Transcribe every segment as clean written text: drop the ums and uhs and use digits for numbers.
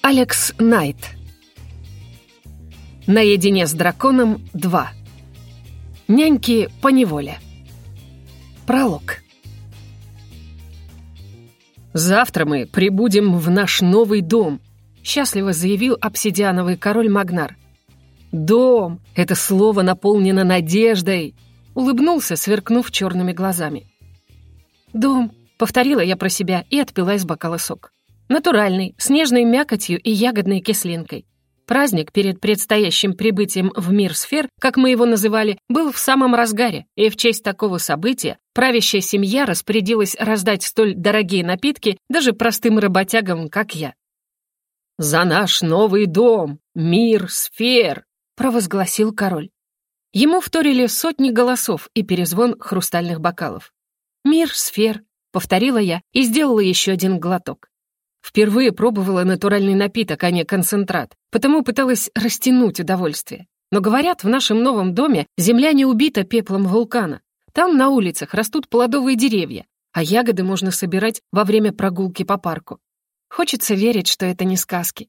Алекс Найт. Наедине с драконом 2. Няньки поневоле. Пролог. «Завтра мы прибудем в наш новый дом», — счастливо заявил обсидиановый король Магнар. «Дом! Это слово наполнено надеждой!» — улыбнулся, сверкнув черными глазами. «Дом!» — повторила я про себя и отпила из бокала сок. Натуральный, с нежной мякотью и ягодной кислинкой. Праздник перед предстоящим прибытием в мир сфер, как мы его называли, был в самом разгаре, и в честь такого события правящая семья распорядилась раздать столь дорогие напитки даже простым работягам, как я. «За наш новый дом! Мир сфер!» — провозгласил король. Ему вторили сотни голосов и перезвон хрустальных бокалов. «Мир сфер!» — повторила я и сделала еще один глоток. Впервые пробовала натуральный напиток, а не концентрат, потому пыталась растянуть удовольствие. Но, говорят, в нашем новом доме земля не убита пеплом вулкана. Там на улицах растут плодовые деревья, а ягоды можно собирать во время прогулки по парку. Хочется верить, что это не сказки.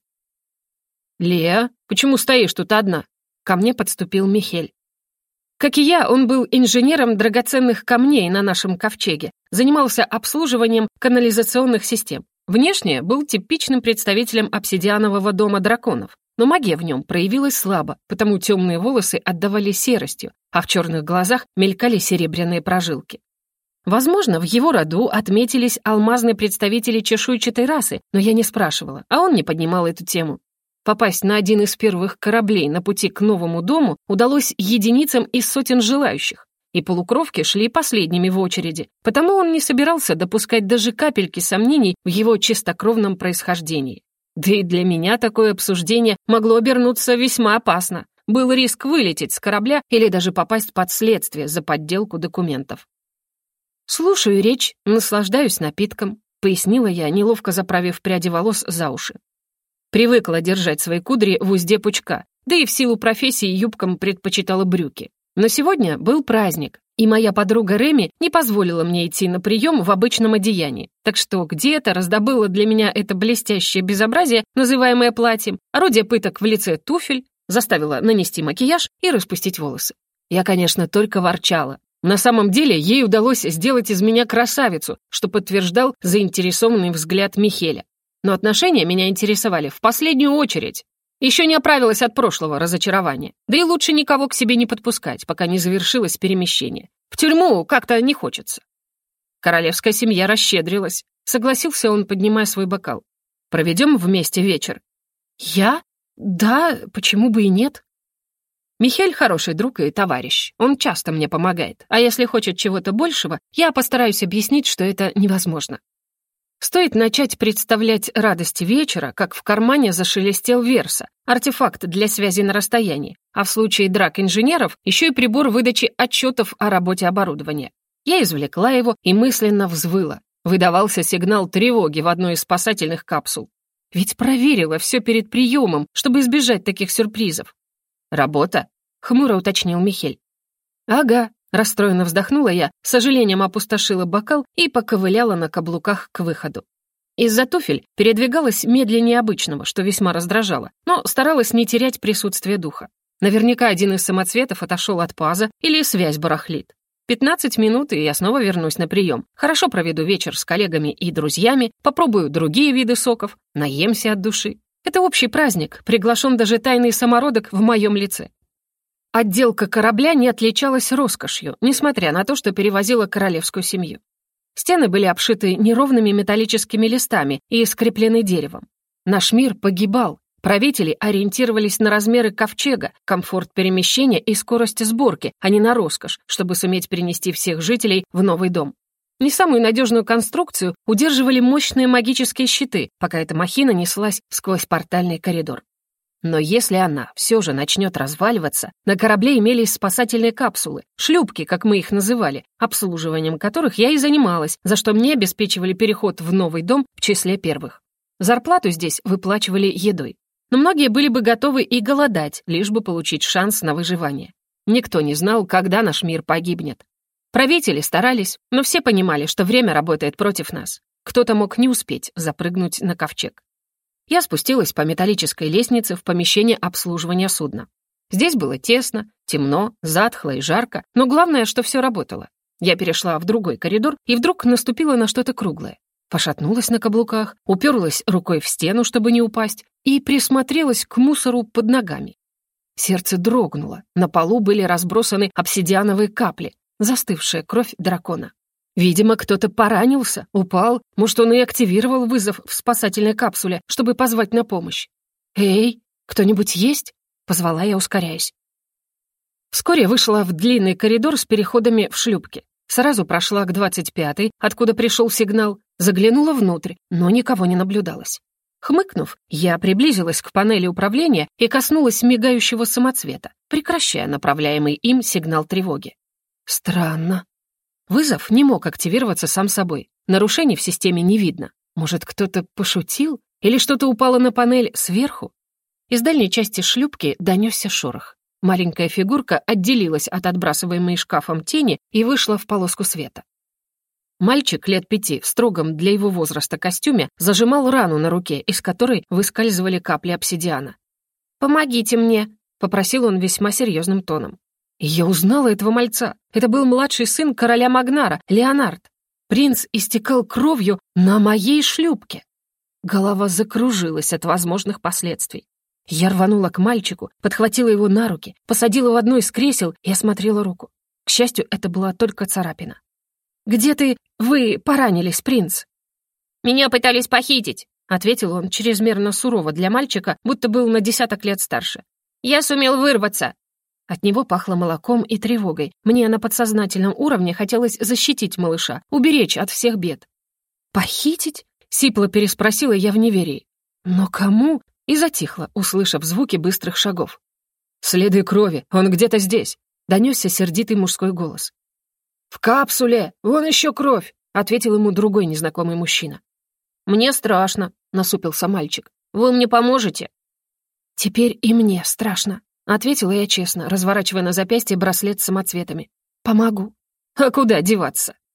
«Леа, почему стоишь тут одна?» Ко мне подступил Михель. Как и я, он был инженером драгоценных камней на нашем ковчеге, занимался обслуживанием канализационных систем. Внешне был типичным представителем обсидианового дома драконов, но магия в нем проявилась слабо, потому темные волосы отдавали серостью, а в черных глазах мелькали серебряные прожилки. Возможно, в его роду отметились алмазные представители чешуйчатой расы, но я не спрашивала, а он не поднимал эту тему. Попасть на один из первых кораблей на пути к новому дому удалось единицам из сотен желающих, и полукровки шли последними в очереди, потому он не собирался допускать даже капельки сомнений в его чистокровном происхождении. Да и для меня такое обсуждение могло обернуться весьма опасно. Был риск вылететь с корабля или даже попасть под следствие за подделку документов. «Слушаю речь, наслаждаюсь напитком», — пояснила я, неловко заправив пряди волос за уши. Привыкла держать свои кудри в узде пучка, да и в силу профессии юбкам предпочитала брюки. Но сегодня был праздник, и моя подруга Реми не позволила мне идти на прием в обычном одеянии, так что где-то раздобыла для меня это блестящее безобразие, называемое платьем, орудие пыток в лице туфель, заставила нанести макияж и распустить волосы. Я, конечно, только ворчала. На самом деле ей удалось сделать из меня красавицу, что подтверждал заинтересованный взгляд Михеля. Но отношения меня интересовали в последнюю очередь. Еще не оправилась от прошлого разочарования. Да и лучше никого к себе не подпускать, пока не завершилось перемещение. В тюрьму как-то не хочется. Королевская семья расщедрилась. Согласился он, поднимая свой бокал. Проведем вместе вечер. Я? Да, почему бы и нет? Михель хороший друг и товарищ. Он часто мне помогает. А если хочет чего-то большего, я постараюсь объяснить, что это невозможно. Стоит начать представлять радости вечера, как в кармане зашелестел Верса, артефакт для связи на расстоянии, а в случае драк инженеров еще и прибор выдачи отчетов о работе оборудования. Я извлекла его и мысленно взвыла. Выдавался сигнал тревоги в одной из спасательных капсул. Ведь проверила все перед приемом, чтобы избежать таких сюрпризов. «Работа?» — хмуро уточнил Михель. «Ага». Расстроенно вздохнула я, с сожалением опустошила бокал и поковыляла на каблуках к выходу. Из-за туфель передвигалась медленнее обычного, что весьма раздражало, но старалась не терять присутствие духа. Наверняка один из самоцветов отошел от паза или связь барахлит. 15 минут, и я снова вернусь на прием. Хорошо проведу вечер с коллегами и друзьями, попробую другие виды соков, наемся от души. Это общий праздник, приглашен даже тайный самородок в моем лице. Отделка корабля не отличалась роскошью, несмотря на то, что перевозила королевскую семью. Стены были обшиты неровными металлическими листами и скреплены деревом. Наш мир погибал. Правители ориентировались на размеры ковчега, комфорт перемещения и скорость сборки, а не на роскошь, чтобы суметь перенести всех жителей в новый дом. Не самую надежную конструкцию удерживали мощные магические щиты, пока эта махина неслась сквозь портальный коридор. Но если она все же начнет разваливаться, на корабле имелись спасательные капсулы, шлюпки, как мы их называли, обслуживанием которых я и занималась, за что мне обеспечивали переход в новый дом в числе первых. Зарплату здесь выплачивали едой. Но многие были бы готовы и голодать, лишь бы получить шанс на выживание. Никто не знал, когда наш мир погибнет. Правители старались, но все понимали, что время работает против нас. Кто-то мог не успеть запрыгнуть на ковчег. Я спустилась по металлической лестнице в помещение обслуживания судна. Здесь было тесно, темно, затхло и жарко, но главное, что все работало. Я перешла в другой коридор и вдруг наступила на что-то круглое. Пошатнулась на каблуках, уперлась рукой в стену, чтобы не упасть, и присмотрелась к мусору под ногами. Сердце дрогнуло, на полу были разбросаны обсидиановые капли, застывшая кровь дракона. Видимо, кто-то поранился, упал, может, он и активировал вызов в спасательной капсуле, чтобы позвать на помощь. «Эй, кто-нибудь есть?» — позвала я, ускоряясь. Вскоре вышла в длинный коридор с переходами в шлюпки. Сразу прошла к 25-й, откуда пришел сигнал, заглянула внутрь, но никого не наблюдалось. Хмыкнув, я приблизилась к панели управления и коснулась мигающего самоцвета, прекращая направляемый им сигнал тревоги. Странно. Вызов не мог активироваться сам собой. Нарушений в системе не видно. Может, кто-то пошутил? Или что-то упало на панель сверху? Из дальней части шлюпки донесся шорох. Маленькая фигурка отделилась от отбрасываемой шкафом тени и вышла в полоску света. Мальчик лет 5 в строгом для его возраста костюме зажимал рану на руке, из которой выскальзывали капли обсидиана. «Помогите мне», — попросил он весьма серьезным тоном. Я узнала этого мальца. Это был младший сын короля Магнара, Леонард. Принц истекал кровью на моей шлюпке. Голова закружилась от возможных последствий. Я рванула к мальчику, подхватила его на руки, посадила в одно из кресел и осмотрела руку. К счастью, это была только царапина. «Где вы поранились, принц?» «Меня пытались похитить», — ответил он чрезмерно сурово для мальчика, будто был на 10 лет старше. «Я сумел вырваться». От него пахло молоком и тревогой. Мне на подсознательном уровне хотелось защитить малыша, уберечь от всех бед. «Похитить?» — сипло переспросила я в неверии. «Но кому?» — и затихла, услышав звуки быстрых шагов. «Следы крови, он где-то здесь», — донесся сердитый мужской голос. «В капсуле! Вон еще кровь!» — ответил ему другой незнакомый мужчина. «Мне страшно», — насупился мальчик. «Вы мне поможете?» «Теперь и мне страшно», — ответила я честно, разворачивая на запястье браслет с самоцветами. «Помогу». «А куда деваться?»